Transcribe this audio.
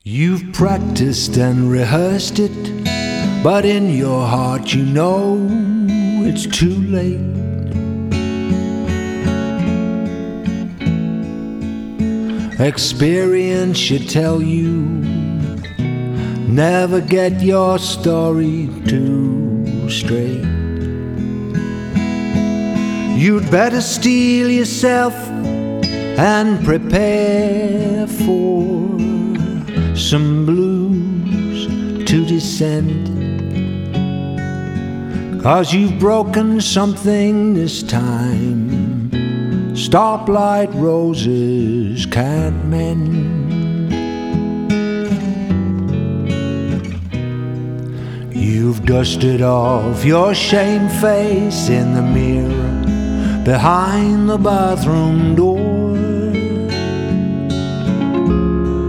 You've practiced and rehearsed it, but in your heart you know it's too late. Experience should tell you, never get your story too straight. You'd better steel yourself and prepare for some blues to descend, 'cause you've broken something this time stoplight roses can't mend. You've dusted off your shame face in the mirror behind the bathroom door.